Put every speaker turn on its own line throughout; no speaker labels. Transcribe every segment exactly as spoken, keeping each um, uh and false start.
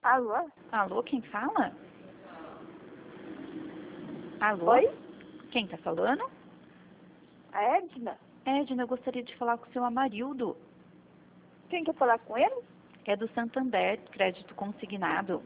Alô?
Alô, quem fala? Alô?
Oi?
Quem tá falando?
A Edna?
Edna, eu gostaria de falar com o seu Amarildo.
Quem quer falar com ele?
É do Santander, crédito consignado.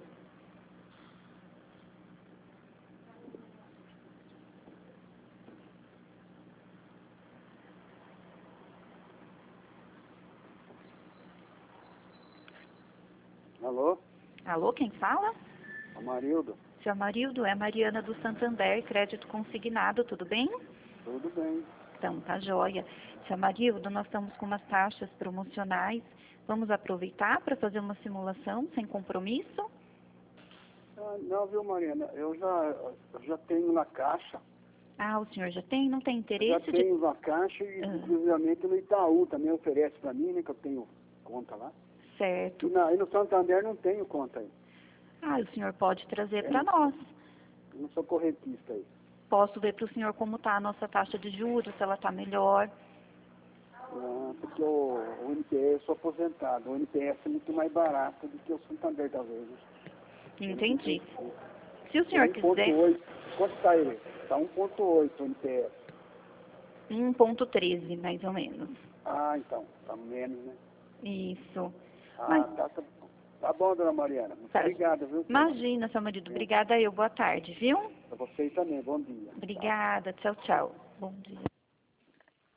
Alô?
Alô, quem fala?
Amarildo?
Seu Amarildo, é a Mariana do Santander, crédito consignado, tudo bem?
Tudo bem.
Então, tá joia. Seu Amarildo, nós estamos com umas taxas promocionais. Vamos aproveitar para fazer uma simulação sem compromisso?
Ah, não, viu, Mariana? Eu já, eu já tenho na caixa.
Ah, o senhor já tem? Não tem
Eu
interesse
já
de...
tenho na caixa e,
Ah.
inclusivamente, no Itaú também oferece para mim, né? Que eu tenho conta lá. E,
Certo.
na, e no Santander não tenho conta aí.
Ah, o senhor pode trazer para nós.
Eu não sou correntista aí.
Posso ver para o senhor como está a nossa taxa de juros, se ela está melhor.
Ah, porque o, o N P S, eu sou aposentado. O N P S é muito mais barato do que o Santander, talvez. Né?
Entendi. Se o
É
senhor quiser...
um ponto oito. Quanto está ele? Está um ponto oito o N P S.
um ponto treze, mais ou menos.
Ah, então. Está menos, né?
Isso.
Ah,
Mas,
tá, tá, tá bom, dona Mariana. Muito
tá.
obrigado, viu?
Imagina, seu marido. Obrigada eu. Boa tarde, viu?
Para você também. Bom dia.
Obrigada. Tchau, tchau. Bom dia.